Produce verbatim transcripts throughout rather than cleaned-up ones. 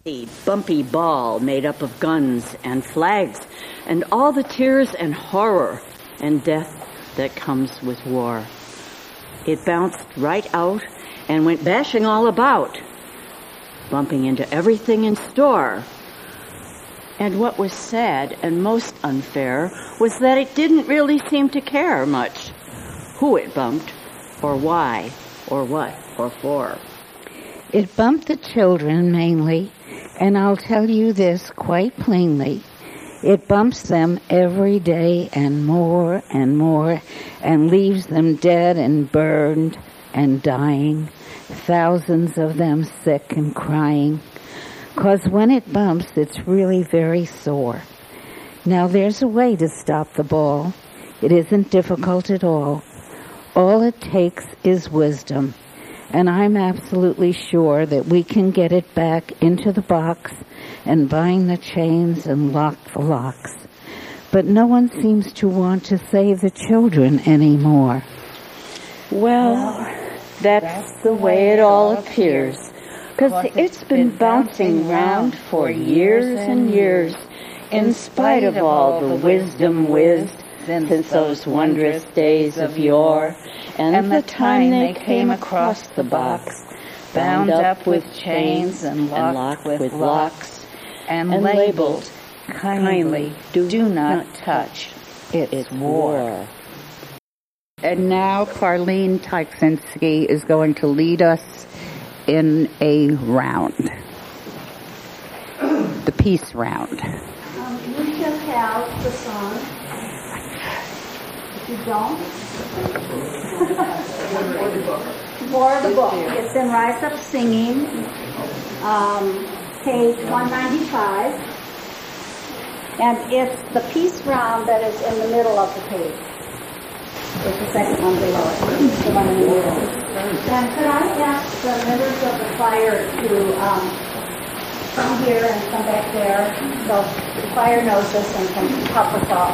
The bumpy ball made up of guns and flags and all the tears and horror and death that comes with war. It bounced right out and went bashing all about, bumping into everything in store. And what was sad and most unfair was that it didn't really seem to care much who it bumped, or why, or what, or for. It bumped the children mainly, and I'll tell you this quite plainly. It bumps them every day and more and more and leaves them dead and burned and dying, thousands of them sick and crying. 'Cause when it bumps, it's really very sore. Now there's a way to stop the ball. It isn't difficult at all. All it takes is wisdom. And I'm absolutely sure that we can get it back into the box and bind the chains and lock the locks. But no one seems to want to save the children anymore. Well, that's the way it all appears. 'Cause it's been bouncing round for years and years, in spite of all the wisdom whizzed since those wondrous days of yore, and the time they came across the box, bound up with chains and locked with locks, and labeled, kindly, do not touch, it's war. And now Carlene Tyksinski is going to lead us in a round, the peace round. Um, you should have the song. If you don't, for the book. It's in Rise Up Singing, um, page one ninety-five, and it's the peace round that is in the middle of the page. It's the second one below it, the one in the middle. And could I ask the members of the choir to um, come here and come back there, so the choir knows this and can help us all.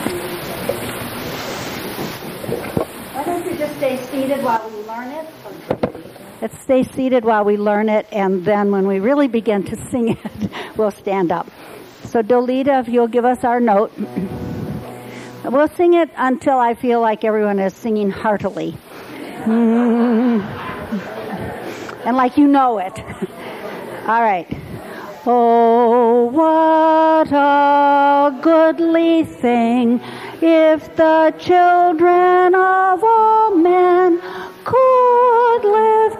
Why don't you just stay seated while we learn it? Let's stay seated while we learn it, and then when we really begin to sing it, we'll stand up. So Dolita, if you'll give us our note. We'll sing it until I feel like everyone is singing heartily. Mm. And like you know it. All right. Oh, what a goodly thing if the children of all men could live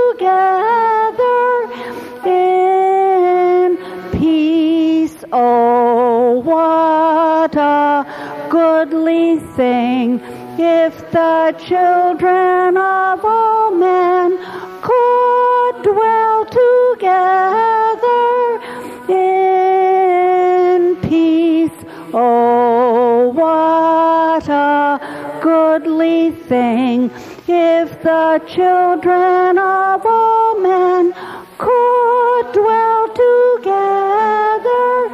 together in peace. Oh, what a goodly thing if the children of all men could dwell together in peace. Oh, what a goodly thing if the children of all men could dwell together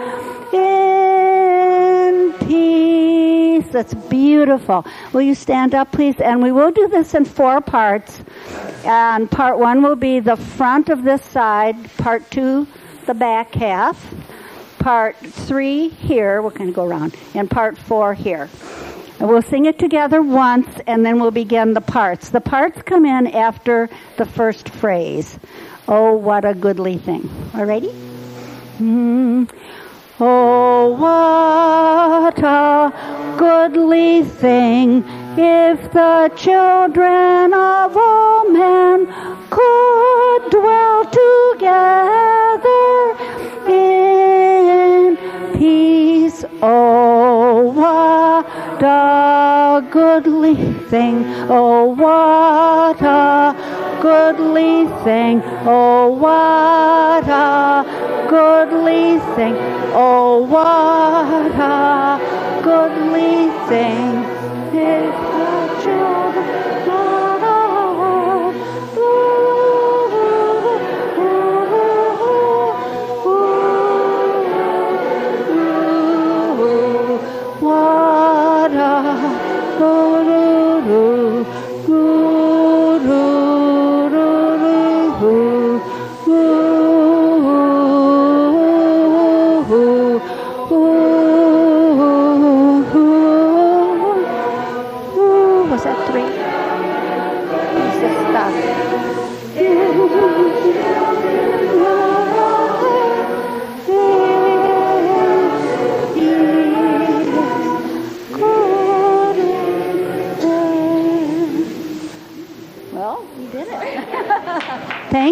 in peace. That's beautiful. Will you stand up, please? And we will do this in four parts. And part one will be the front of this side. Part two, the back half. Part three here. We're going to go around. And part four here. And we'll sing it together once, and then we'll begin the parts. The parts come in after the first phrase. Oh, what a goodly thing. All righty? Mm. Oh, what a goodly thing if the children of all men could dwell together in peace. Oh, what a goodly thing. Oh, what a goodly thing. Oh, what a goodly thing. Oh, what a goodly thing. If the children of all what a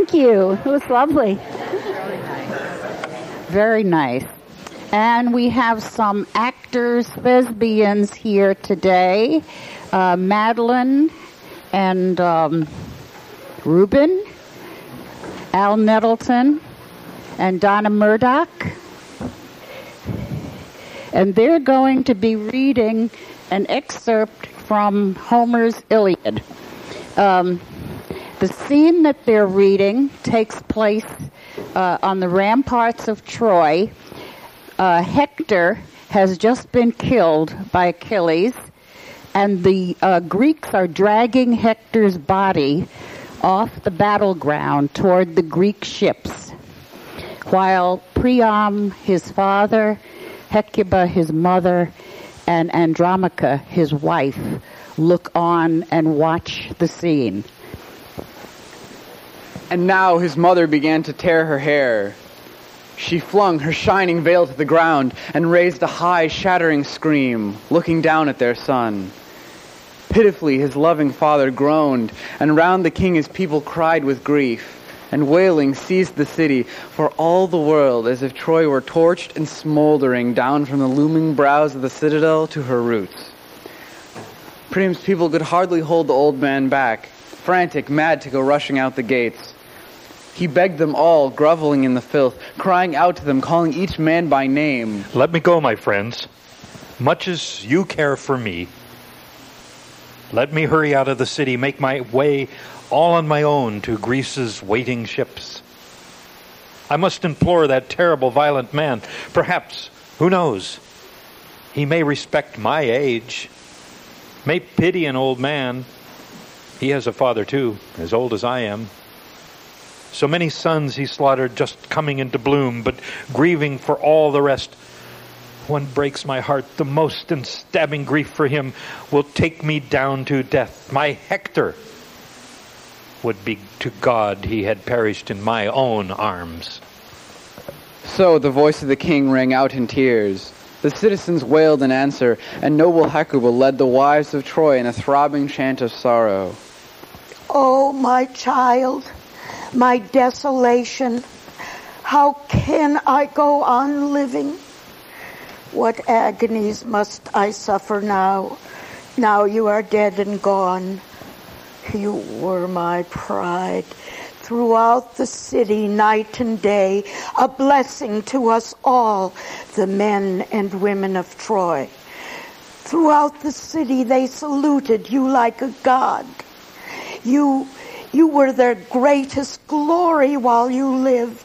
Thank you. It was lovely. Very nice. And we have some actors, thespians here today. Uh, Madeline and um, Reuben, Al Nettleton, and Donna Murdoch. And they're going to be reading an excerpt from Homer's Iliad. Um, the scene that they're reading takes place uh, on the ramparts of Troy. Uh, Hector has just been killed by Achilles, and the uh, Greeks are dragging Hector's body off the battleground toward the Greek ships, while Priam, his father, Hecuba, his mother, and Andromache, his wife, look on and watch the scene. And now his mother began to tear her hair. She flung her shining veil to the ground and raised a high, shattering scream, looking down at their son. Pitifully his loving father groaned, and round the king his people cried with grief, and wailing seized the city, for all the world as if Troy were torched and smoldering down from the looming brows of the citadel to her roots. Priam's people could hardly hold the old man back, frantic, mad to go rushing out the gates. He begged them all, groveling in the filth, crying out to them, calling each man by name. Let me go, my friends. Much as you care for me, let me hurry out of the city, make my way all on my own to Greece's waiting ships. I must implore that terrible, violent man. Perhaps, who knows, he may respect my age, may pity an old man. He has a father, too, as old as I am. So many sons he slaughtered just coming into bloom, but grieving for all the rest. One breaks my heart the most, and stabbing grief for him will take me down to death. My Hector would be to God he had perished in my own arms. So the voice of the king rang out in tears. The citizens wailed in answer, and noble Hecuba led the wives of Troy in a throbbing chant of sorrow. Oh, my child, my desolation, how can I go on living? What agonies must I suffer now, now you are dead and gone? You were my pride. Throughout the city, night and day, a blessing to us all, the men and women of Troy. Throughout the city, they saluted you like a god. You, you were their greatest glory while you lived.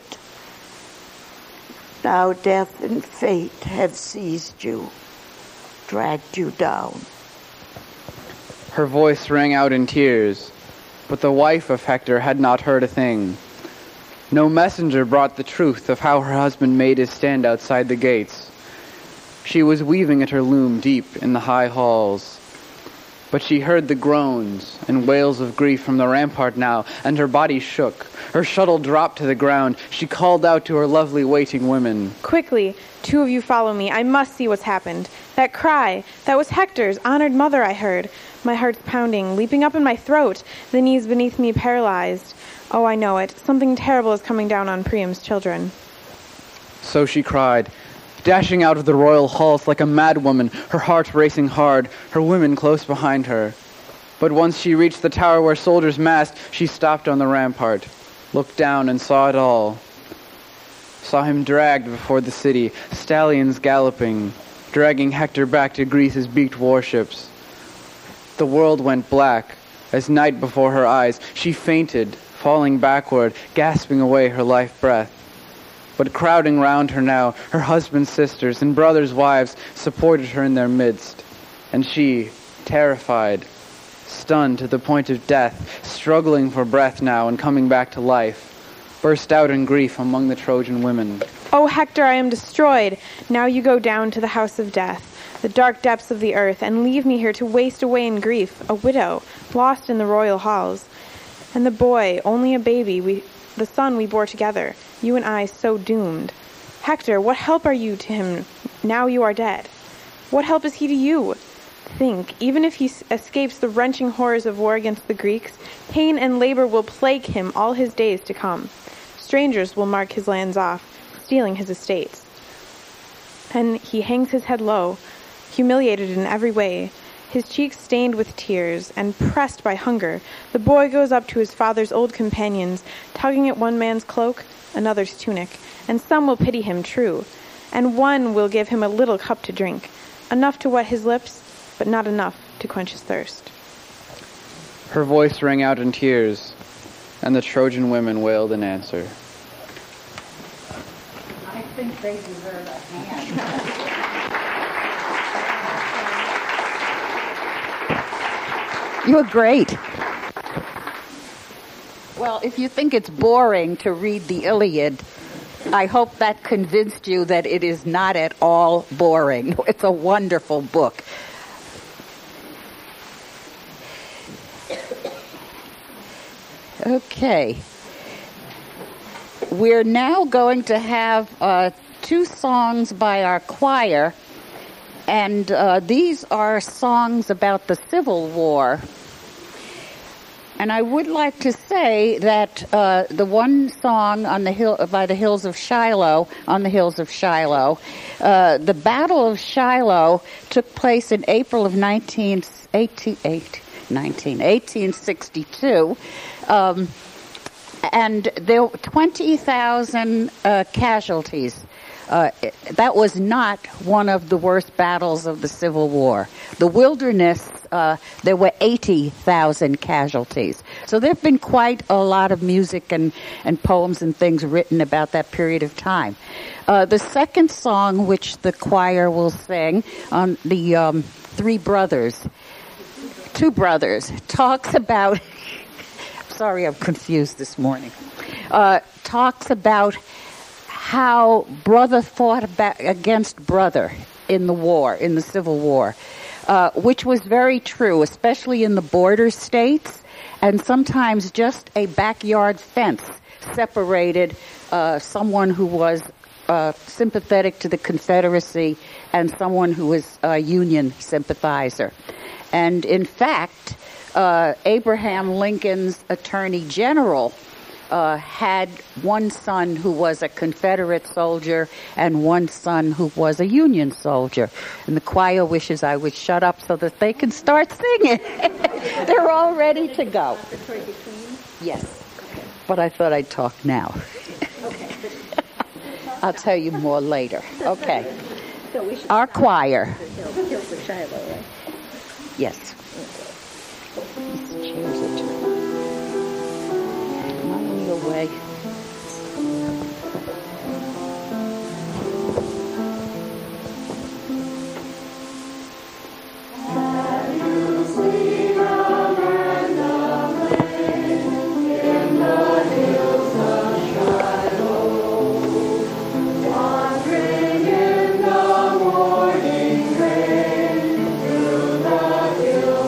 Now death and fate have seized you, dragged you down. Her voice rang out in tears, but the wife of Hector had not heard a thing. No messenger brought the truth of how her husband made his stand outside the gates. She was weaving at her loom deep in the high halls, but she heard the groans and wails of grief from the rampart now, and her body shook. Her shuttle dropped to the ground. She called out to her lovely waiting women. Quickly, two of you follow me. I must see what's happened. That cry, that was Hector's honored mother, I heard. My heart's pounding, leaping up in my throat, the knees beneath me paralyzed. Oh, I know it. Something terrible is coming down on Priam's children. So she cried, dashing out of the royal halls like a madwoman, her heart racing hard, her women close behind her. But once she reached the tower where soldiers massed, she stopped on the rampart, looked down and saw it all. Saw him dragged before the city, stallions galloping, dragging Hector back to Greece's beaked warships. The world went black as night before her eyes. She fainted, falling backward, gasping away her life breath. But crowding round her now, her husband's sisters and brothers' wives supported her in their midst. And she, terrified, stunned to the point of death, struggling for breath now and coming back to life, burst out in grief among the Trojan women. Oh, Hector, I am destroyed. Now you go down to the house of death, the dark depths of the earth, and leave me here to waste away in grief, a widow, lost in the royal halls. And the boy, only a baby, we, the son we bore together, you and I so doomed. Hector, what help are you to him now you are dead? What help is he to you? think, even if he s- escapes the wrenching horrors of war against the Greeks, pain and labor will plague him all his days to come. Strangers will mark his lands off, stealing his estates. And he hangs his head low, humiliated in every way, his cheeks stained with tears, and pressed by hunger. The boy goes up to his father's old companions, tugging at one man's cloak, another's tunic, and some will pity him, true, and one will give him a little cup to drink, enough to wet his lips, but not enough to quench his thirst. Her voice rang out in tears, and the Trojan women wailed in answer. I think they deserve a hand. You're great. Well, if you think it's boring to read the Iliad, I hope that convinced you that it is not at all boring. It's a wonderful book. Okay. We're now going to have uh, two songs by our choir, and uh, these are songs about the Civil War. And I would like to say that uh, the one song on the hill by the hills of Shiloh, on the hills of Shiloh, uh, the Battle of Shiloh took place in April of nineteen sixty-two, um, and there were twenty thousand uh, casualties. Uh, that was not one of the worst battles of the Civil War. The Wilderness, uh, there were eighty thousand casualties. So there have been quite a lot of music and, and poems and things written about that period of time. Uh, the second song, which the choir will sing on the um, Three Brothers, Two Brothers, talks about, sorry I'm confused this morning, uh, talks about how brother fought about against brother in the war, in the Civil War, uh, which was very true, especially in the border states, and sometimes just a backyard fence separated uh, someone who was uh, sympathetic to the Confederacy and someone who was a Union sympathizer. And in fact, uh, Abraham Lincoln's Attorney General Uh, had one son who was a Confederate soldier and one son who was a Union soldier. And the choir wishes I would shut up so that they can start singing. They're all ready to go. Yes. But I thought I'd talk now. I'll tell you more later. Okay. Our choir. Yes. These chairs are too away. Wandering in the morning rain through the hills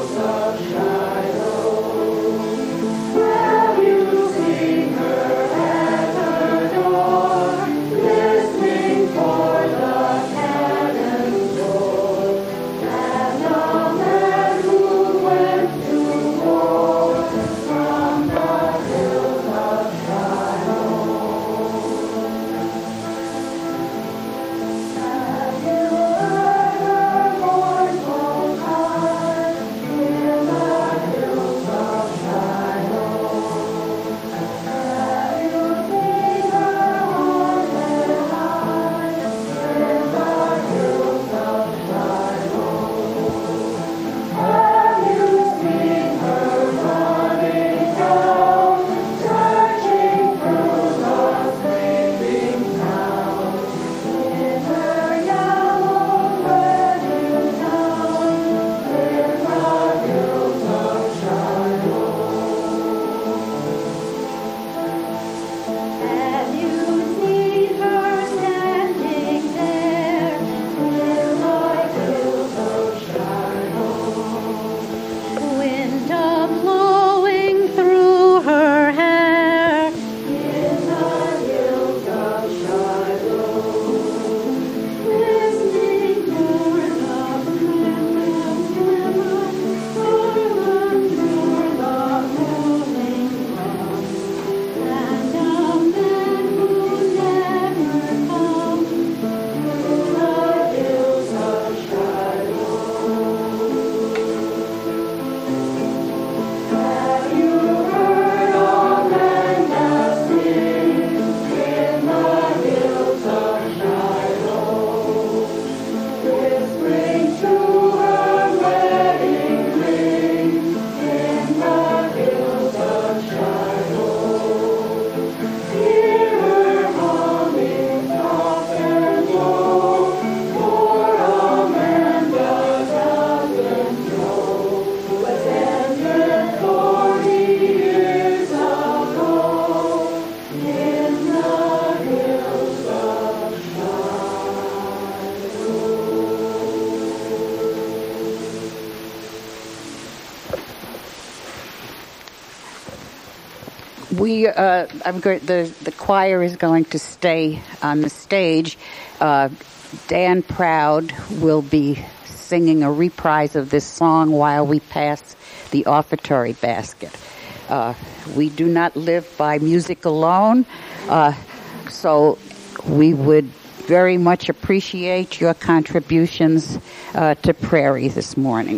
We, uh, I'm go- the the choir is going to stay on the stage. Uh, Dan Proud will be singing a reprise of this song while we pass the offertory basket. Uh, we do not live by music alone, uh, so we would very much appreciate your contributions uh, to Prairie this morning.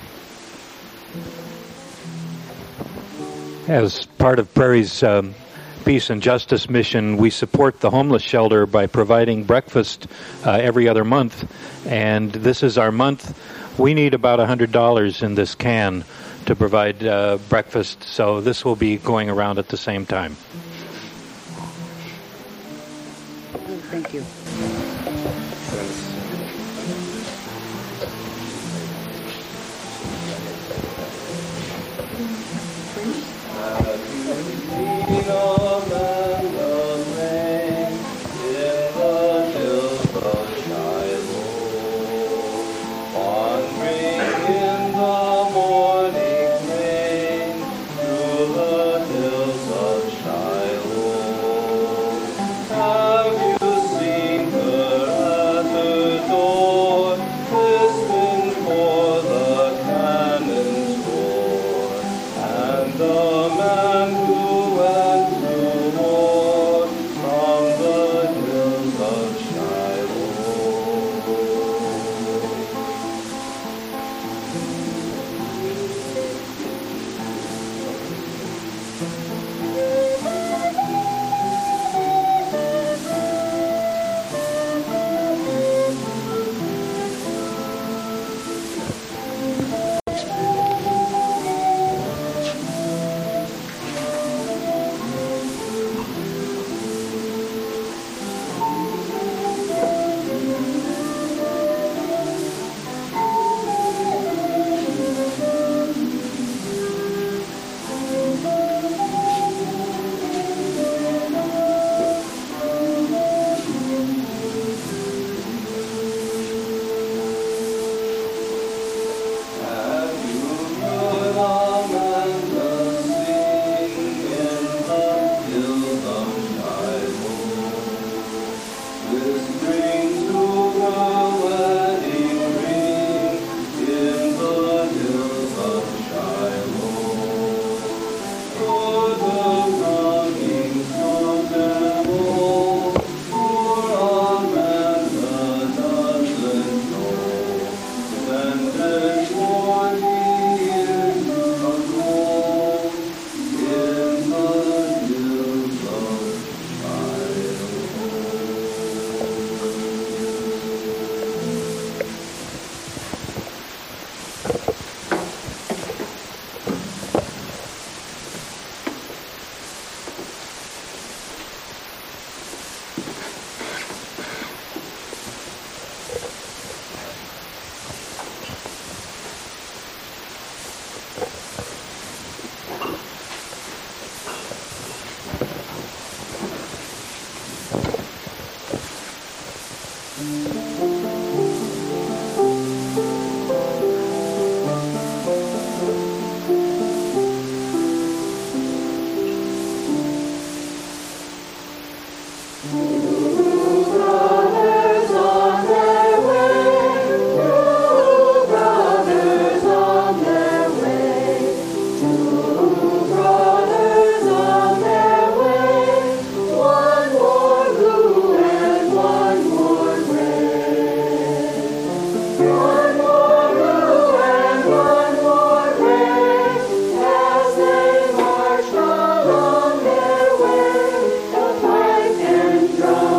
As part of Prairie's um, Peace and Justice mission, we support the homeless shelter by providing breakfast uh, every other month. And this is our month. We need about one hundred dollars in this can to provide uh, breakfast, so this will be going around at the same time. Thank you. Drum.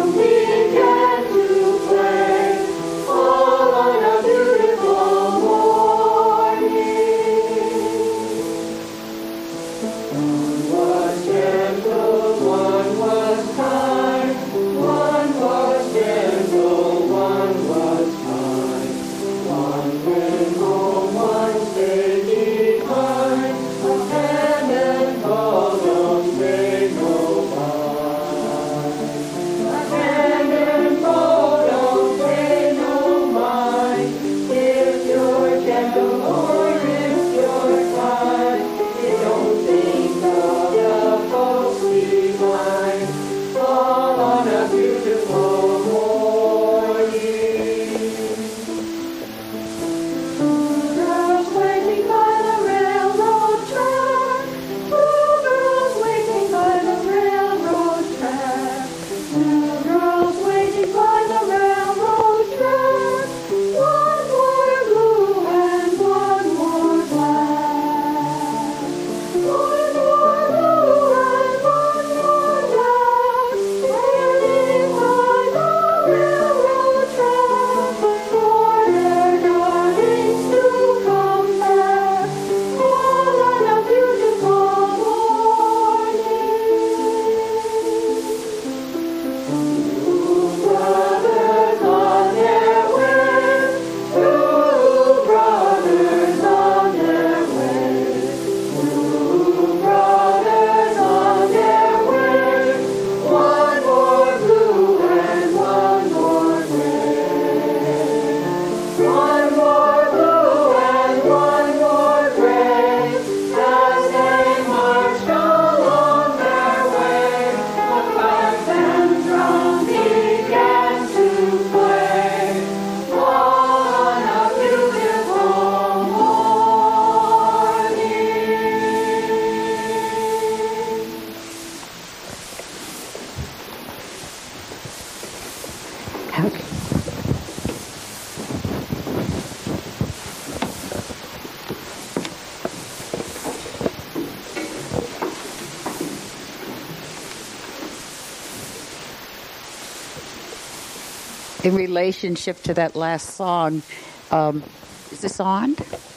In relationship to that last song, um, is this on?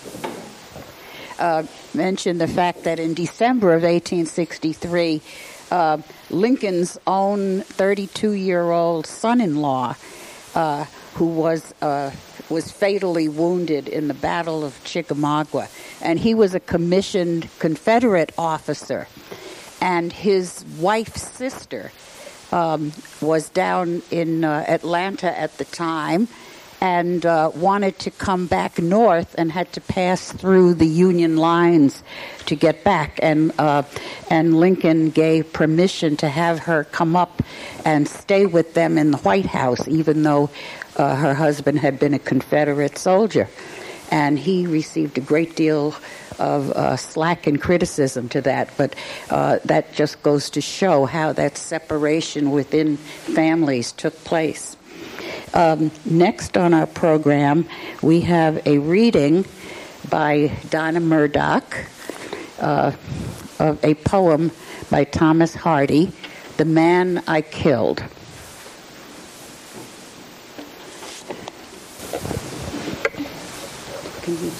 Uh, mentioned the fact that in December of eighteen sixty-three, uh, Lincoln's own thirty-two-year-old son-in-law, uh, who was uh, was fatally wounded in the Battle of Chickamauga, and he was a commissioned Confederate officer, and his wife's sister Um, was down in uh, Atlanta at the time and uh, wanted to come back north and had to pass through the Union lines to get back. And uh, and Lincoln gave permission to have her come up and stay with them in the White House, even though uh, her husband had been a Confederate soldier. And he received a great deal of uh, slack and criticism to that, but uh, that just goes to show how that separation within families took place. Um, next on our program, we have a reading by Donna Murdoch uh, of a poem by Thomas Hardy, "The Man I Killed." Can you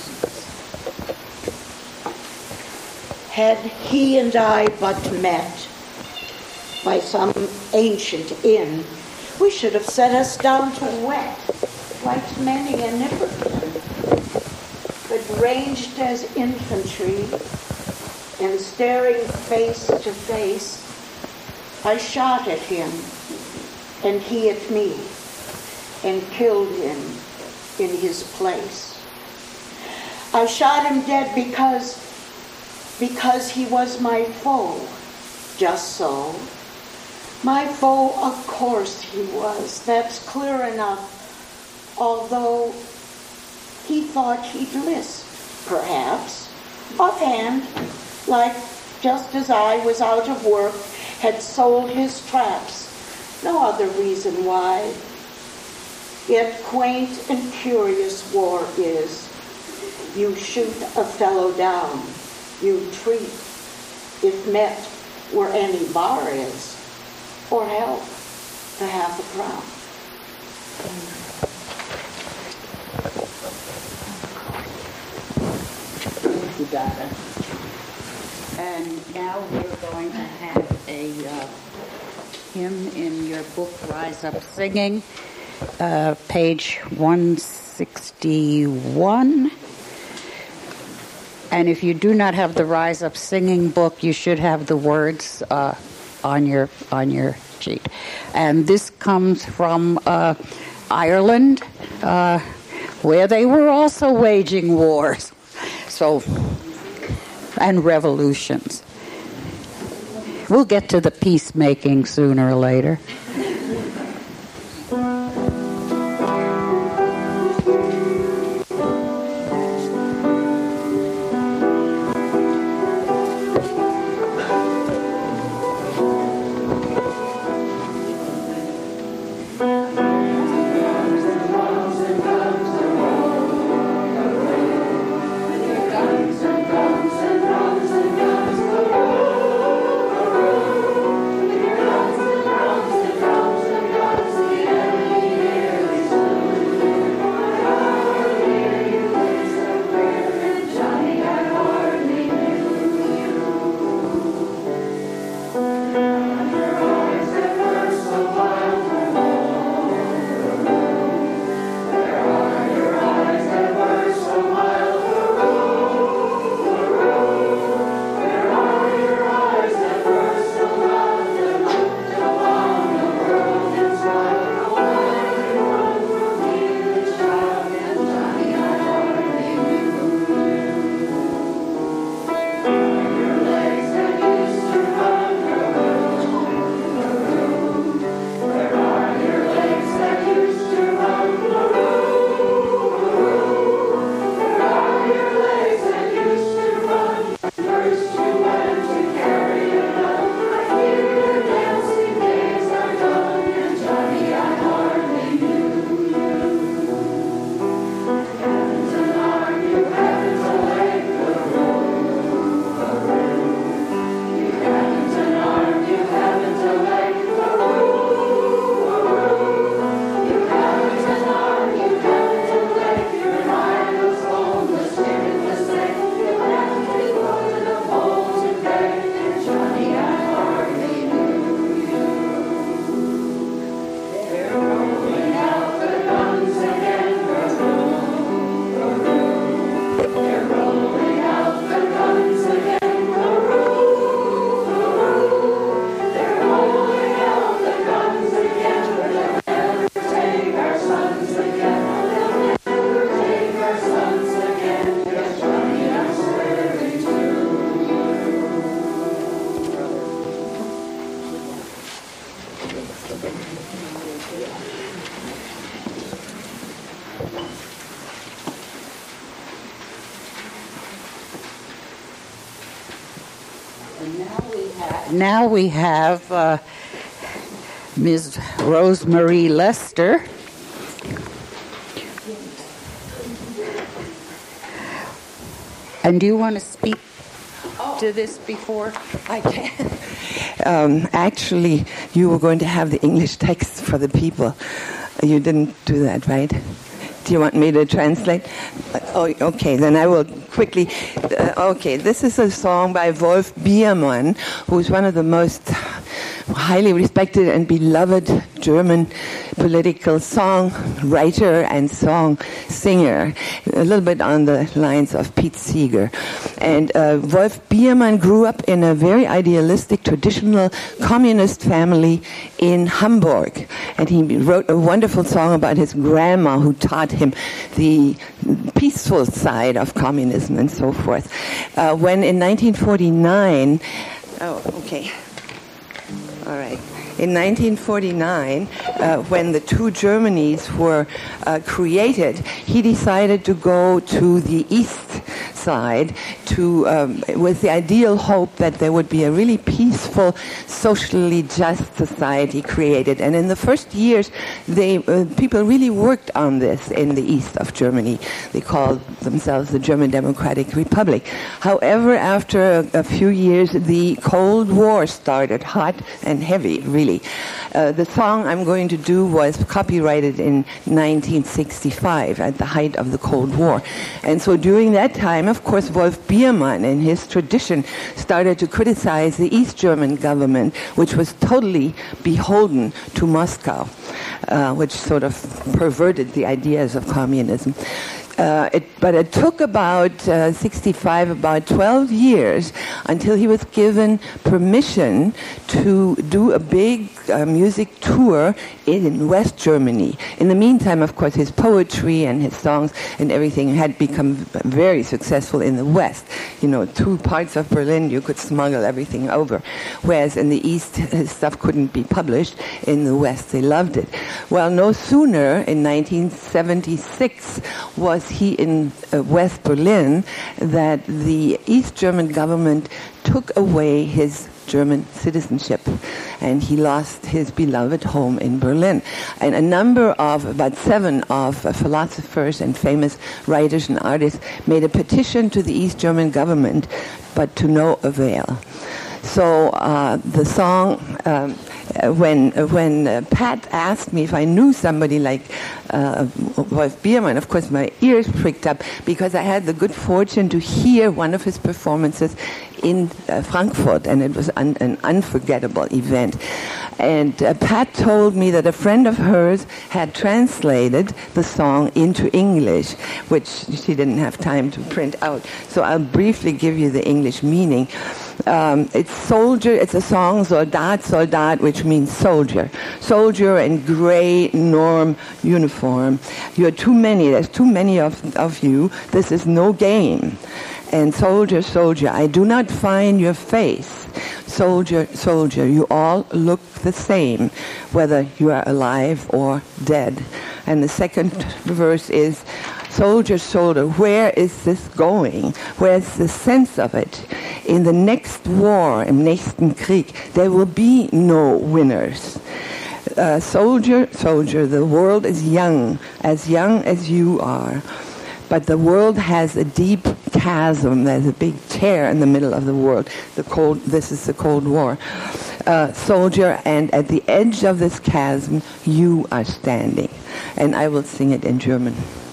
Had he and I but met by some ancient inn, we should have set us down to wet, like many a nipperkin, but ranged as infantry, and staring face to face, I shot at him, and he at me, and killed him in his place. I shot him dead because Because he was my foe, just so. My foe, of course he was, that's clear enough, although he thought he'd lisp, perhaps, offhand, like just as I was out of work, had sold his traps, no other reason why. Yet quaint and curious war is. You shoot a fellow down, you treat, if met where any bar is, or help to half a crown. Thank you, Donna. And now we're going to have a uh, hymn in your book, Rise Up Singing, uh, page one sixty-one. And if you do not have the Rise Up Singing book, you should have the words uh, on your on your sheet. And this comes from uh, Ireland, uh, where they were also waging wars, so and revolutions. We'll get to the peacemaking sooner or later. Your eyes that burn so bright. now we have uh, Miz Rosemary Lester. And do you want to speak to this before? I can. Um, actually, you were going to have the English text for the people. You didn't do that, right? Do you want me to translate? Oh, okay, then I will quickly. Uh, okay, this is a song by Wolf Biermann, who's one of the most highly respected and beloved German political song writer and song singer, a little bit on the lines of Pete Seeger. And uh, Wolf Biermann grew up in a very idealistic, traditional communist family in Hamburg. And he wrote a wonderful song about his grandma who taught him the peaceful side of communism and so forth. Uh, when in nineteen forty-nine, oh, okay. All right. In nineteen forty-nine, uh, when the two Germanys were uh, created, he decided to go to the east side to, um, with the ideal hope that there would be a really peaceful, socially just society created. And in the first years, they uh, people really worked on this in the east of Germany. They called themselves the German Democratic Republic. However, after a, a few years, the Cold War started, hot and heavy, really. Uh, the song I'm going to do was copyrighted in nineteen sixty-five at the height of the Cold War. And so during that time, of course, Wolf Biermann in his tradition started to criticize the East German government, which was totally beholden to Moscow, uh, which sort of perverted the ideas of communism. Uh, it, but it took about uh, sixty-five, about twelve years until he was given permission to do a big uh, music tour in West Germany. In the meantime, of course, his poetry and his songs and everything had become very successful in the West. You know, two parts of Berlin, you could smuggle everything over. Whereas in the East, his stuff couldn't be published. In the West, they loved it. Well, no sooner, in nineteen seventy-six, was he in uh, West Berlin that the East German government took away his German citizenship, and he lost his beloved home in Berlin. And a number of, about seven of uh, philosophers and famous writers and artists made a petition to the East German government, but to no avail. So uh, the song, um, when when uh, Pat asked me if I knew somebody like uh, Wolf Biermann, of course my ears pricked up because I had the good fortune to hear one of his performances in uh, Frankfurt, and it was un- an unforgettable event. And uh, Pat told me that a friend of hers had translated the song into English, which she didn't have time to print out. So I'll briefly give you the English meaning. Um, it's soldier, it's a song, Soldat, Soldat, which means soldier. Soldier in gray norm uniform. You're too many, there's too many of, of you. This is no game. And soldier, soldier, I do not find your face. Soldier, soldier, you all look the same, whether you are alive or dead. And the second verse is, soldier, soldier, where is this going? Where's the sense of it? In the next war, im nächsten Krieg, there will be no winners. Uh, soldier, soldier, the world is young, as young as you are. But the world has a deep chasm. There's a big tear in the middle of the world. The cold. This is the Cold War. Uh, soldier, and at the edge of this chasm, you are standing. And I will sing it in German,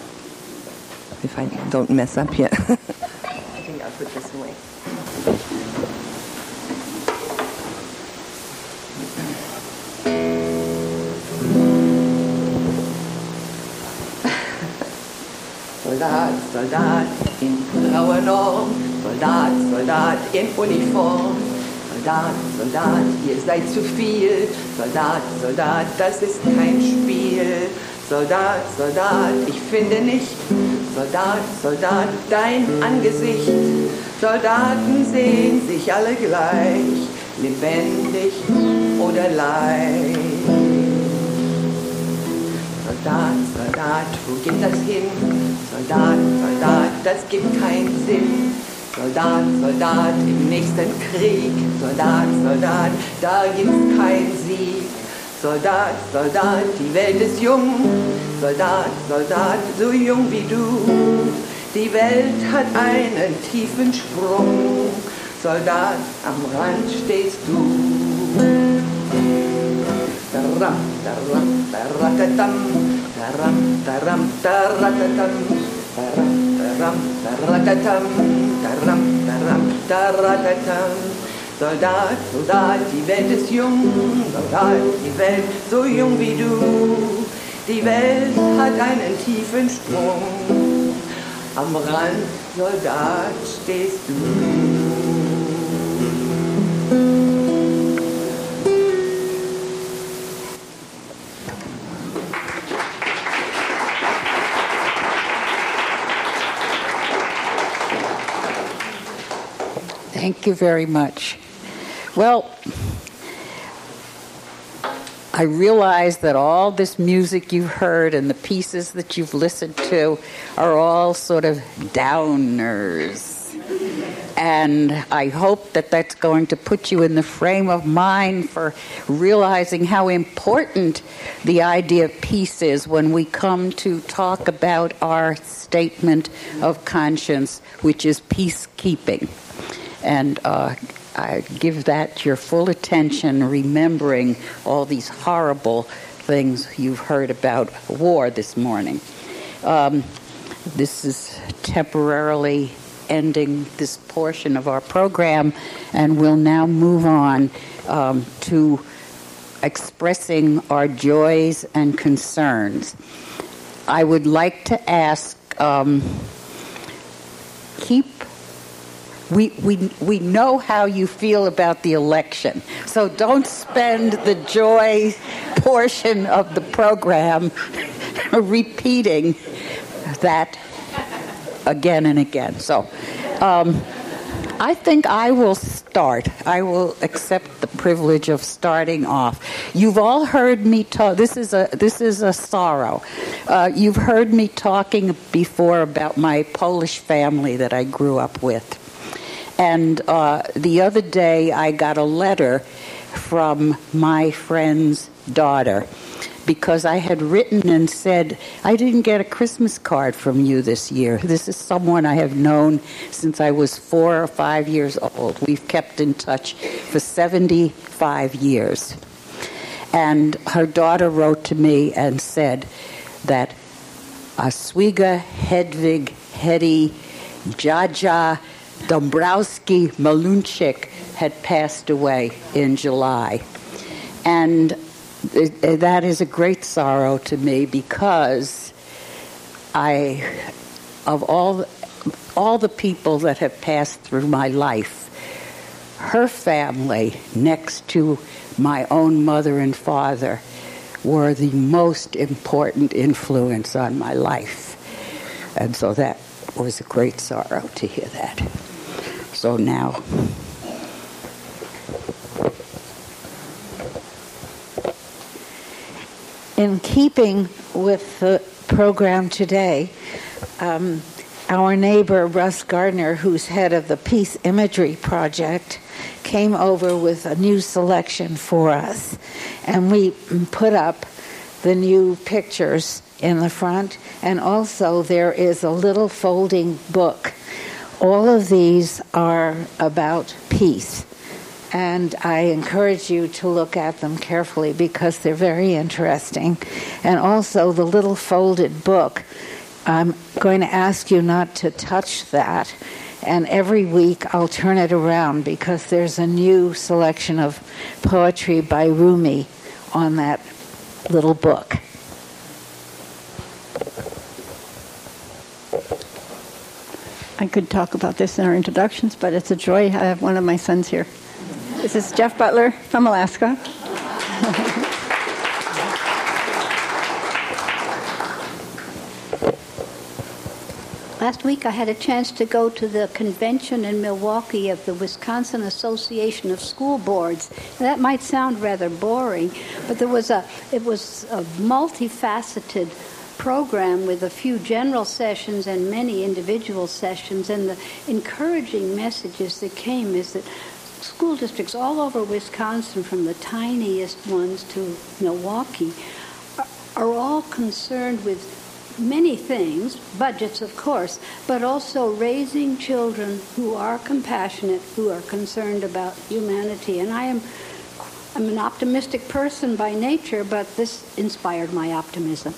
if I don't mess up here. I think I'll put this away. Soldat, Soldat in grauer Norm, Soldat, Soldat in Uniform. Soldat, Soldat, ihr seid zu viel. Soldat, Soldat, das ist kein Spiel. Soldat, Soldat, ich finde nicht. Soldat, Soldat, dein Angesicht. Soldaten sehen sich alle gleich, lebendig oder leicht. Soldat, Soldat, wo geht das hin? Soldat, Soldat, das gibt keinen Sinn. Soldat, Soldat im nächsten Krieg. Soldat, Soldat, da gibt's keinen Sieg. Soldat, Soldat, die Welt ist jung. Soldat, Soldat, so jung wie du. Die Welt hat einen tiefen Sprung. Soldat, am Rand stehst du. Daram, daram, daratatam. Daram, daram, daratatam. Daram, daram, daratatam. Daram, daram, daratatam. Soldat, Soldat, die Welt ist jung. Soldat, die Welt so jung wie du. Die Welt hat einen tiefen Sprung. Am Rand, Soldat, stehst du. Thank you very much. Well, I realize that all this music you've heard and the pieces that you've listened to are all sort of downers. And I hope that that's going to put you in the frame of mind for realizing how important the idea of peace is when we come to talk about our statement of conscience, which is peacekeeping. And uh, I give that your full attention, remembering all these horrible things you've heard about war this morning. Um, this is temporarily ending this portion of our program, and we'll now move on um, to expressing our joys and concerns. I would like to ask, um, keep We, we we know how you feel about the election, so don't spend the joy portion of the program repeating that again and again. So um, I think I will start. I will accept the privilege of starting off. You've all heard me talk. This is a this is a sorrow. Uh, you've heard me talking before about my Polish family that I grew up with. And uh, the other day I got a letter from my friend's daughter because I had written and said, I didn't get a Christmas card from you this year. This is someone I have known since I was four or five years old. We've kept in touch for seventy-five years. And her daughter wrote to me and said that Oswego Hedwig Hetty Jaja Dombrowski Malunchik had passed away in July. And it, that is a great sorrow to me because I, of all, all the people that have passed through my life, her family, next to my own mother and father, were the most important influence on my life. And so that was a great sorrow to hear that. So now, in keeping with the program today, um, our neighbor Russ Gardner, who's head of the Peace Imagery Project, came over with a new selection for us. And we put up the new pictures in the front, and also there is a little folding book. All of these are about peace, and I encourage you to look at them carefully because they're very interesting. And also the little folded book, I'm going to ask you not to touch that, and every week I'll turn it around because there's a new selection of poetry by Rumi on that little book. I could talk about this in our introductions, but it's a joy. I have one of my sons here. This is Jeff Butler from Alaska. Last week I had a chance to go to the convention in Milwaukee of the Wisconsin Association of School Boards. That might sound rather boring, but there was a it was a multifaceted program with a few general sessions and many individual sessions, and the encouraging messages that came is that school districts all over Wisconsin, from the tiniest ones to Milwaukee, are, are all concerned with many things, budgets of course, but also raising children who are compassionate, who are concerned about humanity. And I am I'm an optimistic person by nature, but this inspired my optimism.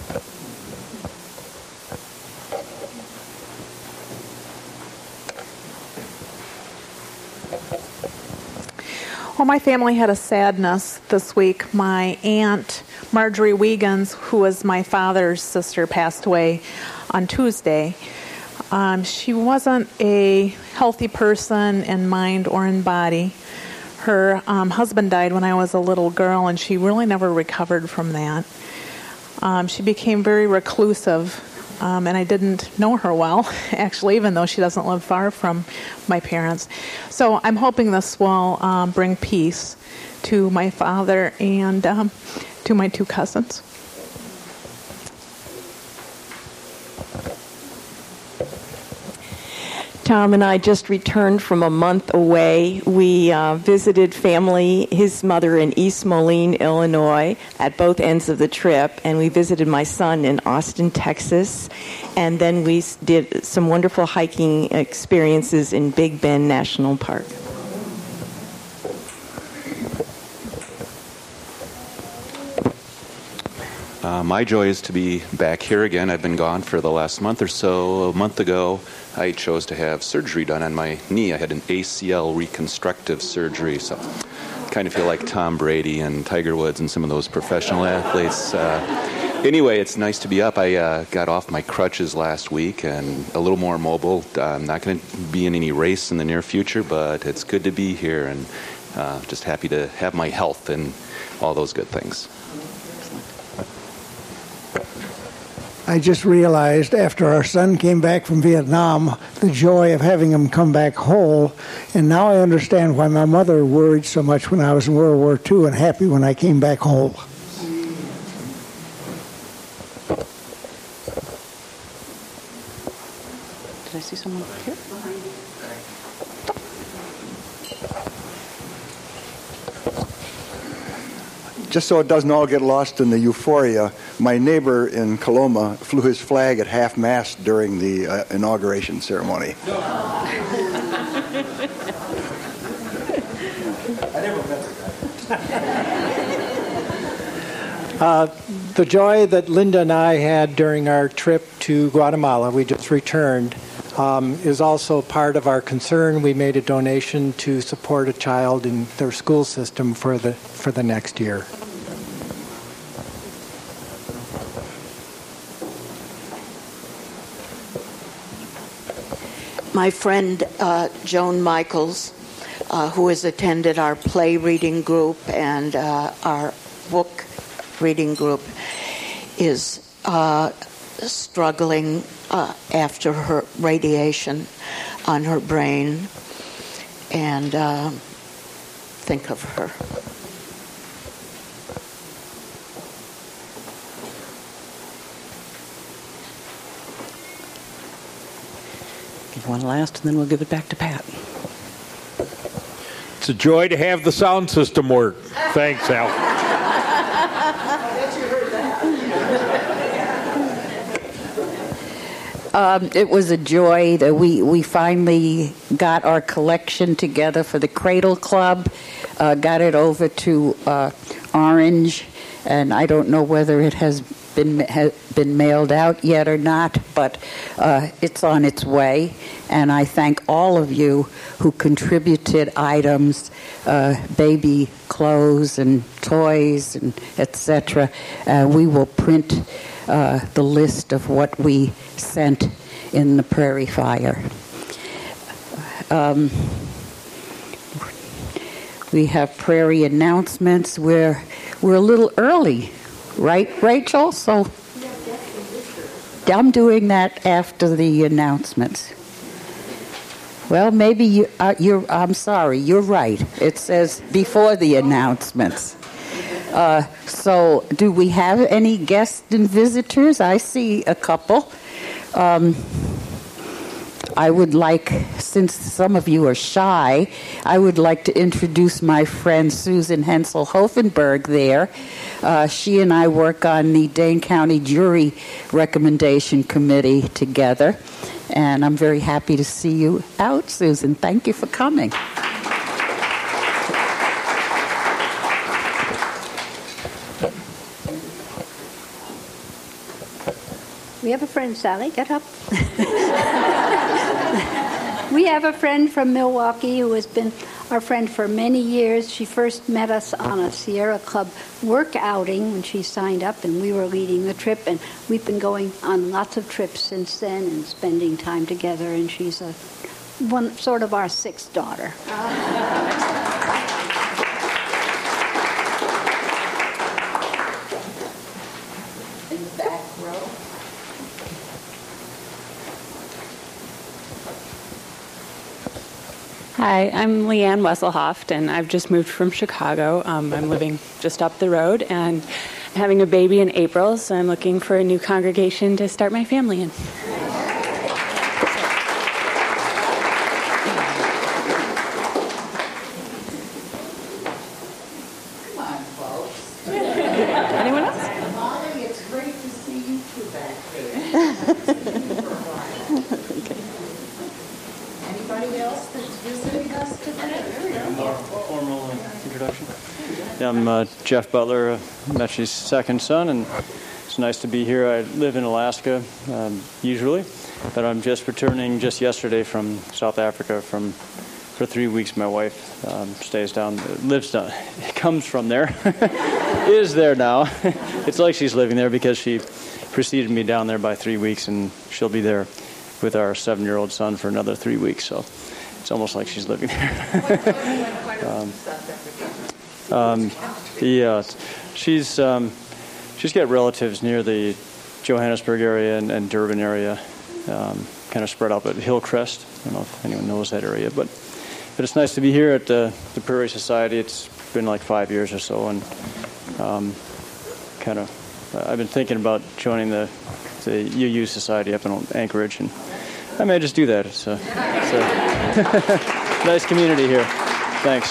Well, my family had a sadness this week. My aunt, Marjorie Wiegans, who was my father's sister, passed away on Tuesday. Um, she wasn't a healthy person in mind or in body. Her um, husband died when I was a little girl, and she really never recovered from that. Um, she became very reclusive, um, and I didn't know her well, actually, even though she doesn't live far from my parents. So I'm hoping this will um, bring peace to my father and um, to my two cousins. Tom and I just returned from a month away. We uh, visited family, his mother in East Moline, Illinois, at both ends of the trip, and we visited my son in Austin, Texas, and then we did some wonderful hiking experiences in Big Bend National Park. Uh, my joy is to be back here again. I've been gone for the last month or so. A month ago, I chose to have surgery done on my knee. I had an A C L reconstructive surgery, so I kind of feel like Tom Brady and Tiger Woods and some of those professional athletes. Uh, anyway, it's nice to be up. I uh, got off my crutches last week and a little more mobile. Uh, I'm not going to be in any race in the near future, but it's good to be here and uh, just happy to have my health and all those good things. I just realized after our son came back from Vietnam, the joy of having him come back whole. And now I understand why my mother worried so much when I was in World War Two and happy when I came back whole. Did I see someone here? Just so it doesn't all get lost in the euphoria, my neighbor in Coloma flew his flag at half-mast during the uh, inauguration ceremony. I never met the guy. Uh, the joy that Linda and I had during our trip to Guatemala, we just returned, um, is also part of our concern. We made a donation to support a child in their school system for the for the next year. My friend uh, Joan Michaels, uh, who has attended our play reading group and uh, our book reading group, is uh, struggling uh, after her radiation on her brain, and uh, think of her. One last, and then we'll give it back to Pat. It's a joy to have the sound system work. Thanks, Al. Um, it was a joy that we, we finally got our collection together for the Cradle Club, uh, got it over to uh, Orange, and I don't know whether it has been has been mailed out yet or not, but uh, it's on its way. And I thank all of you who contributed items, uh, baby clothes and toys and et cetera. Uh, we will print uh, the list of what we sent in the Prairie Fire. Um, we have prairie announcements. We're we're a little early. Right, Rachel? So I'm doing that after the announcements. Well, maybe you, uh, you're, I'm sorry, you're right. It says before the announcements. Uh, so, do we have any guests and visitors? I see a couple. Um, I would like, since some of you are shy, I would like to introduce my friend Susan Hensel Hoffenberg there. Uh, she and I work on the Dane County Jury Recommendation Committee together, and I'm very happy to see you out, Susan. Thank you for coming. We have a friend, Sally, get up. We have a friend from Milwaukee who has been our friend for many years. She first met us on a Sierra Club work outing when she signed up, and we were leading the trip, and we've been going on lots of trips since then and spending time together, and she's a one sort of our sixth daughter. In the back row. Hi, I'm Leanne Wesselhoft, and I've just moved from Chicago. Um, I'm living just up the road and having a baby in April, so I'm looking for a new congregation to start my family in. Come on, folks. Anyone else? Molly, it's great to see you two back there. Anybody else that's visiting us today? More formal introduction. Yeah, I'm uh, Jeff Butler, uh, Metchie's second son, and it's nice to be here. I live in Alaska um, usually, but I'm just returning just yesterday from South Africa from for three weeks. My wife um, stays down, lives down, comes from there, is there now. It's like she's living there because she preceded me down there by three weeks, and she'll be there with our seven-year-old son for another three weeks. So it's almost like she's living there. um, um, yeah, she's um, she's got relatives near the Johannesburg area and, and Durban area, um, kind of spread out at Hillcrest. I don't know if anyone knows that area, but but it's nice to be here at uh, the Prairie Society. It's been like five years or so, and um, kind of uh, I've been thinking about joining the the U U Society up in Anchorage, and I may just do that. It's a, it's a nice community here. Thanks.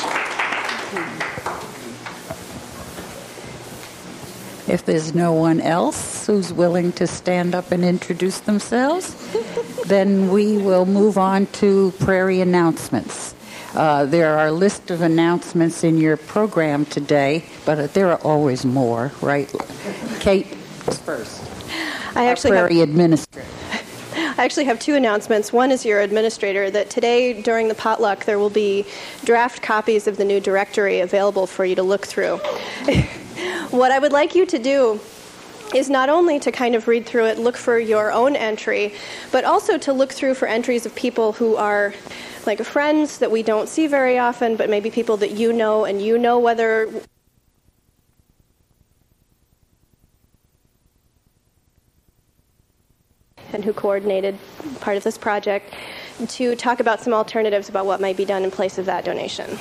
If there's no one else who's willing to stand up and introduce themselves, then we will move on to Prairie announcements. Uh, there are a list of announcements in your program today, but there are always more, right? Kate first. I actually Prairie have, administrator. I actually have two announcements. One is your administrator, that today during the potluck there will be draft copies of the new directory available for you to look through. What I would like you to do is not only to kind of read through it, look for your own entry, but also to look through for entries of people who are like friends that we don't see very often, but maybe people that you know and you know whether and who coordinated part of this project, to talk about some alternatives about what might be done in place of that donation.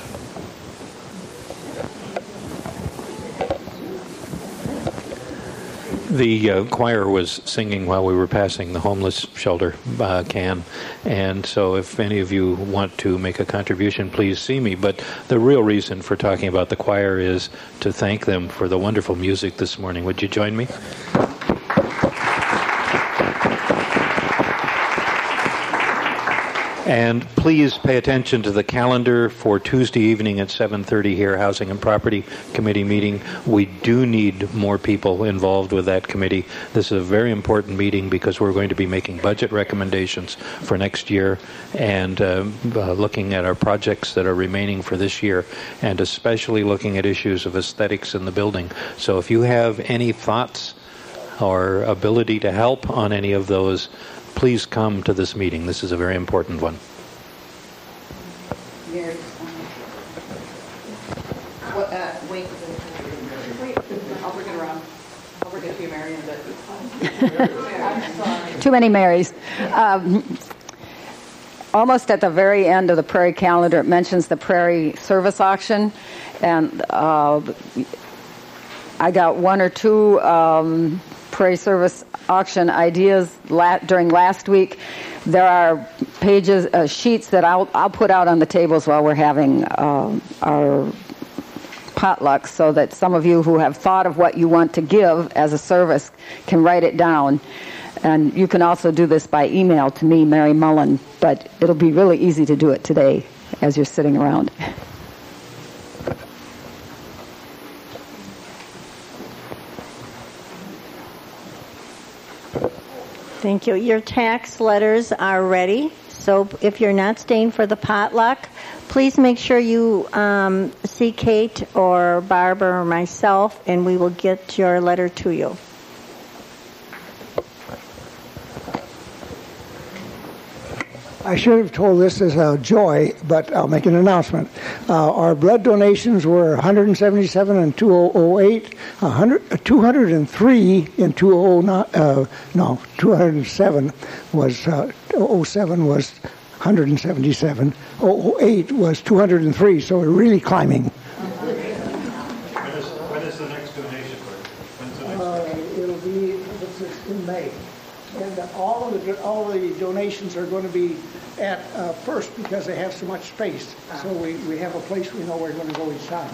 The uh, choir was singing while we were passing the homeless shelter uh, can, and so if any of you want to make a contribution, please see me. But the real reason for talking about the choir is to thank them for the wonderful music this morning. Would you join me? And please pay attention to the calendar for Tuesday evening at seven thirty here, Housing and Property Committee meeting. We do need more people involved with that committee. This is a very important meeting because we're going to be making budget recommendations for next year and uh, uh, looking at our projects that are remaining for this year, and especially looking at issues of aesthetics in the building. So if you have any thoughts or ability to help on any of those, please come to this meeting. This is a very important one. Mary, what, uh, wait, wait, I'll bring it around. I'll bring it to you, Mary. I'm sorry. Too many Marys. Um, almost at the very end of the Prairie calendar, it mentions the Prairie service auction, and uh, I got one or two um, prayer service auction ideas la- during last week. There are pages, uh, sheets that I'll, I'll put out on the tables while we're having uh, our potluck, so that some of you who have thought of what you want to give as a service can write it down. And you can also do this by email to me, Mary Mullen, but it'll be really easy to do it today as you're sitting around. Thank you. Your tax letters are ready. So if you're not staying for the potluck, please make sure you um, see Kate or Barbara or myself, and we will get your letter to you. I should have told this as a joy, but I'll make an announcement. Uh, our blood donations were one hundred seventy-seven in two thousand eight, one hundred, two hundred three in two thousand nine, uh, no, two hundred seven was, uh, oh seven was one hundred seventy-seven, oh eight was two hundred three, so we're really climbing. When is, when is the next donation? When's the next uh, it'll be in May. And all of the all the donations are going to be at uh, first, because they have so much space. So we, we have a place we know we're going to go each time.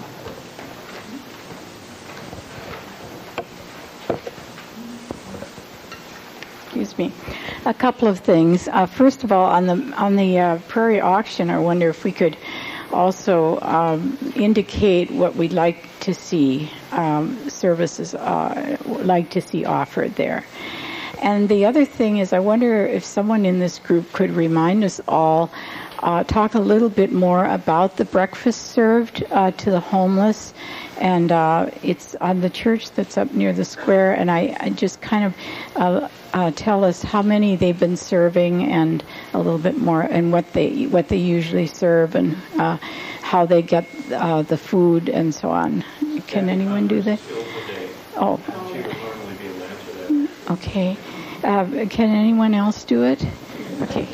Excuse me. A couple of things. Uh, first of all, on the on the uh, prairie auction, I wonder if we could also um, indicate what we'd like to see um, services uh, like to see offered there. And the other thing is, I wonder if someone in this group could remind us all, uh, talk a little bit more about the breakfast served uh, to the homeless. And uh, it's on the church that's up near the square. And I, I just kind of uh, uh, tell us how many they've been serving, and a little bit more, and what they what they usually serve, and uh, how they get uh, the food and so on. Can anyone do that? Oh. Okay. Uh, can anyone else do it? Okay.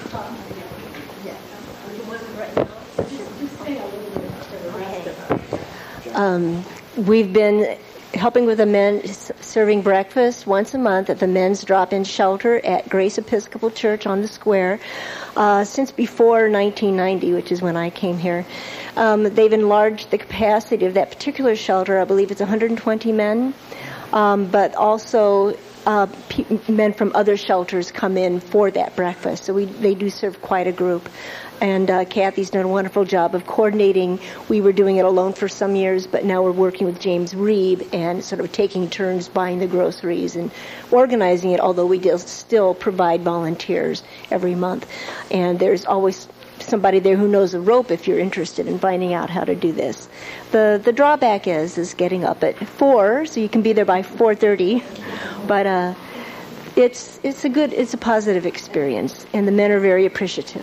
Um, we've been helping with the men serving breakfast once a month at the men's drop-in shelter at Grace Episcopal Church on the square uh, since before nineteen ninety, which is when I came here. Um, they've enlarged the capacity of that particular shelter. I believe it's one hundred twenty men, um, but also Uh, pe- men from other shelters come in for that breakfast. So we, they do serve quite a group. And uh, Kathy's done a wonderful job of coordinating. We were doing it alone for some years, but now we're working with James Reeb and sort of taking turns buying the groceries and organizing it, although we do still provide volunteers every month. And there's always somebody there who knows the rope if you're interested in finding out how to do this. The the drawback is is getting up at four, so you can be there by four thirty. But uh, it's it's a good it's a positive experience, and the men are very appreciative.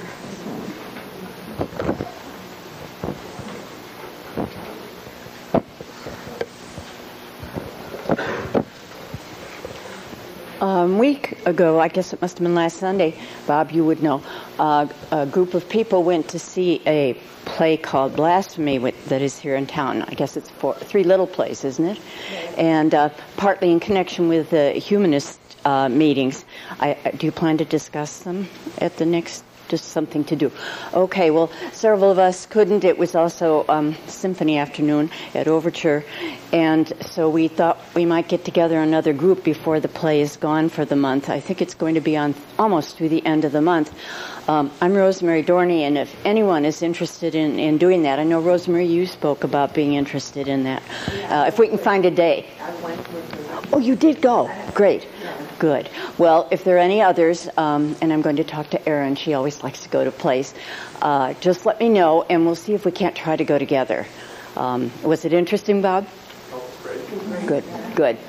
A week ago, I guess it must have been last Sunday, Bob, you would know, uh, a group of people went to see a play called Blasphemy with, that is here in town. I guess it's four, three little plays, isn't it? And uh, partly in connection with the humanist uh, meetings. I, do you plan to discuss them at the next? Just something to do. Okay, well, several of us couldn't. It was also um, symphony afternoon at Overture, and so we thought we might get together another group before the play is gone for the month. I think it's going to be on almost through the end of the month. Um, I'm Rosemary Dorney, and if anyone is interested in, in doing that, I know, Rosemary, you spoke about being interested in that. Uh, if we can find a day. Oh, you did go. Great. Good. Well, if there are any others, um, and I'm going to talk to Erin, she always likes to go to plays, uh, just let me know, and we'll see if we can't try to go together. Um, was it interesting, Bob? Oh, great. Good, good.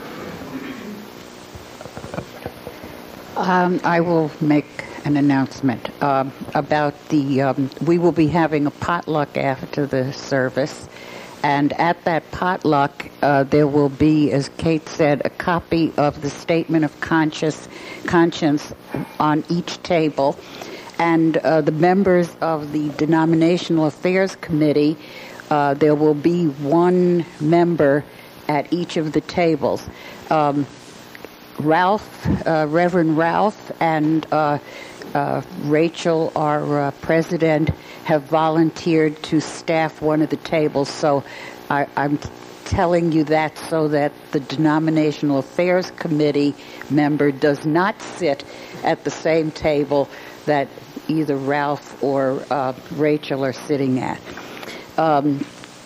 Um, I will make an announcement uh, about the, um, we will be having a potluck after the service. And at that potluck, uh, there will be, as Kate said, a copy of the Statement of Conscience, conscience on each table. And uh, the members of the Denominational Affairs Committee, uh, there will be one member at each of the tables. Um, Ralph, uh, Reverend Ralph, and uh, uh, Rachel, our uh, president, have volunteered to staff one of the tables. So I, I'm telling you that so that the Denominational Affairs Committee member does not sit at the same table that either Ralph or uh, Rachel are sitting at. Um,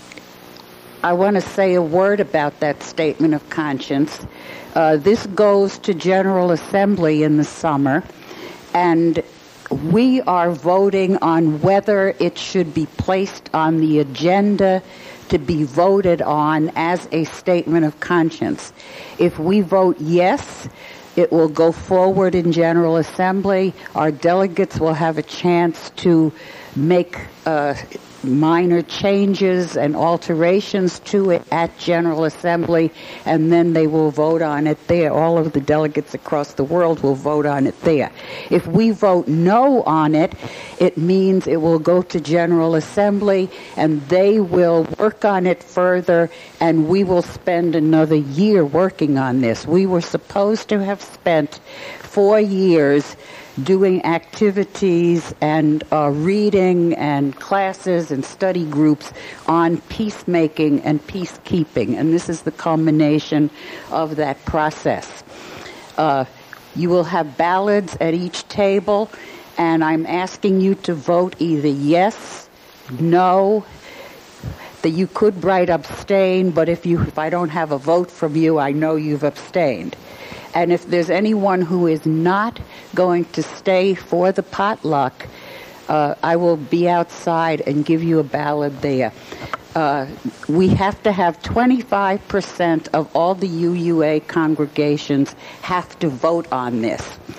I want to say a word about that statement of conscience. Uh, this goes to General Assembly in the summer, and we are voting on whether it should be placed on the agenda to be voted on as a statement of conscience. If we vote yes, it will go forward in General Assembly. Our delegates will have a chance to make uh, minor changes and alterations to it at General Assembly, and then they will vote on it there. All of the delegates across the world will vote on it there. If we vote no on it, it means it will go to General Assembly, and they will work on it further, and we will spend another year working on this. We were supposed to have spent four years doing activities and uh, reading and classes and study groups on peacemaking and peacekeeping, and this is the culmination of that process. Uh, you will have ballots at each table, and I'm asking you to vote either yes, no, that you could write abstain, but if you if I don't have a vote from you, I know you've abstained. And if there's anyone who is not going to stay for the potluck, uh, I will be outside and give you a ballot there. Uh, we have to have twenty-five percent of all the U U A congregations have to vote on this.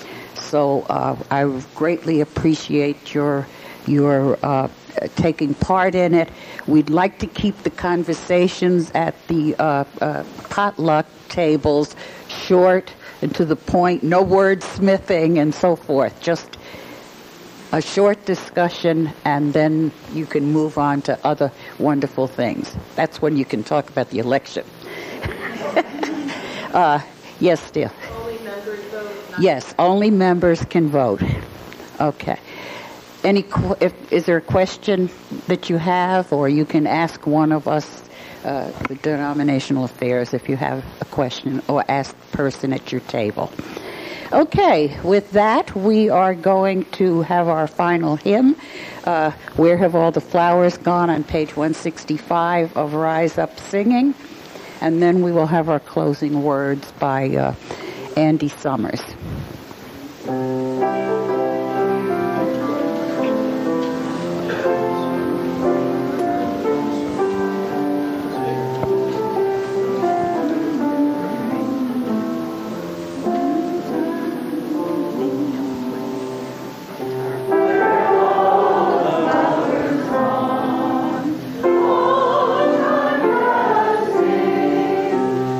So uh, I greatly appreciate your your uh, taking part in it. We'd like to keep the conversations at the uh, uh, potluck tables short and to the point, no wordsmithing and so forth. Just a short discussion, and then you can move on to other wonderful things. That's when you can talk about the election. uh, yes, dear. Only members vote? Yes, only members can vote. Okay. Any? Qu- if, is there a question that you have, or you can ask one of us? Uh, the Denominational Affairs, if you have a question, or ask the person at your table. Okay, with that, we are going to have our final hymn, uh, Where Have All the Flowers Gone, on page one sixty-five of Rise Up Singing, and then we will have our closing words by uh, Andy Summers.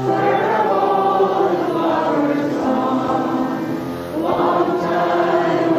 Time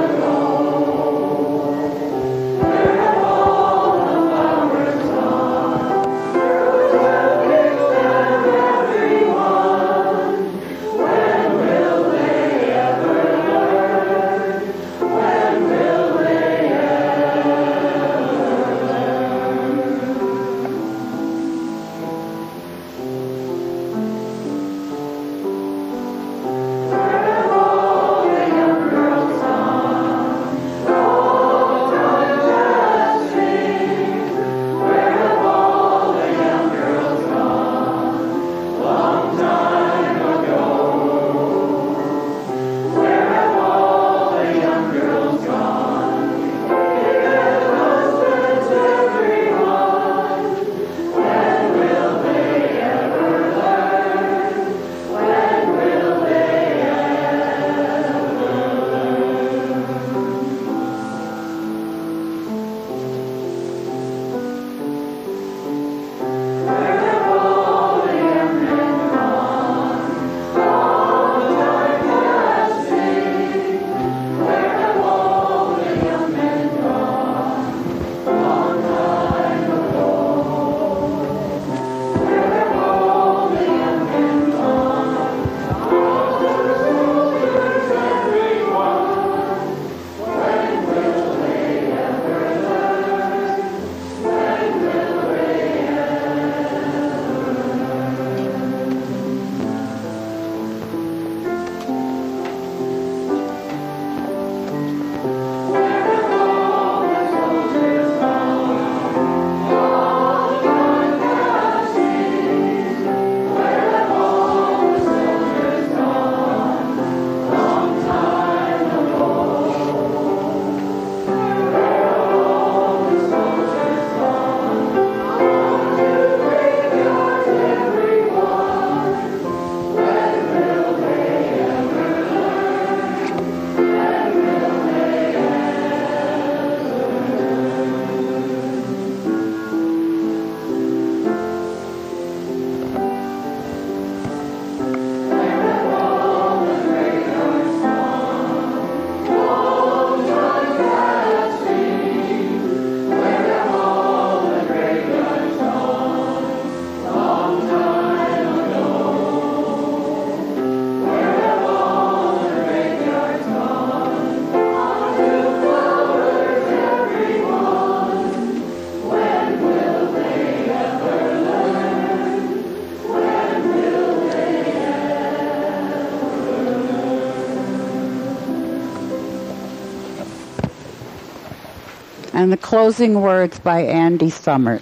And the closing words by Andy Summers.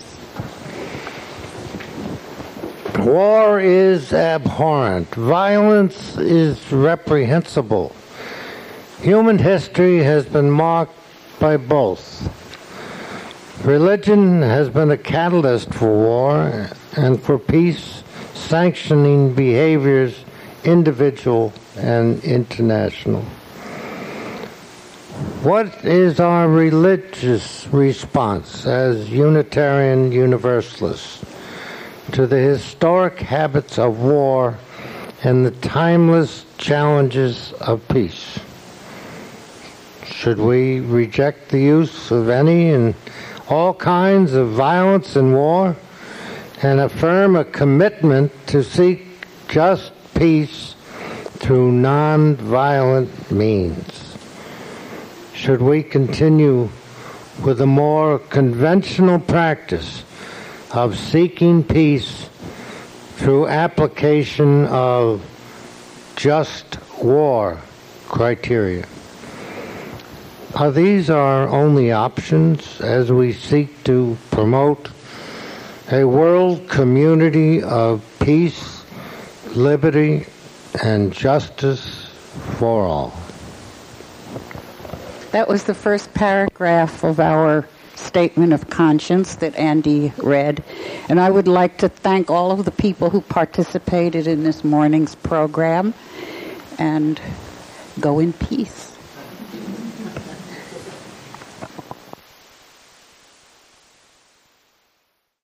War is abhorrent. Violence is reprehensible. Human history has been marked by both. Religion has been a catalyst for war and for peace, sanctioning behaviors individual and international. What is our religious response as Unitarian Universalists to the historic habits of war and the timeless challenges of peace? Should we reject the use of any and all kinds of violence and war and affirm a commitment to seek just peace through non-violent means? Should we continue with a more conventional practice of seeking peace through application of just war criteria? Are these our only options as we seek to promote a world community of peace, liberty, and justice for all? That was the first paragraph of our statement of conscience that Andy read. And I would like to thank all of the people who participated in this morning's program. And go in peace.